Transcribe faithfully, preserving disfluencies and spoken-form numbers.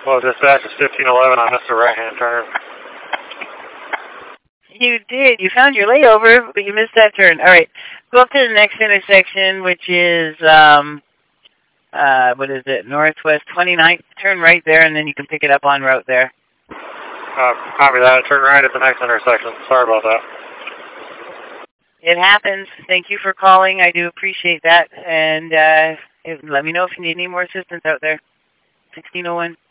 Well, dispatch is fifteen eleven. I missed a right-hand turn. You did. You found your layover, but you missed that turn. All right. Go up to the next intersection, which is, um, uh, what is it, Northwest twenty-ninth. Turn right there, and then you can pick it up en route there. Uh, copy that. Turn right at the next intersection. Sorry about that. It happens. Thank you for calling. I do appreciate that. And uh, let me know if you need any more assistance out there. sixteen oh one.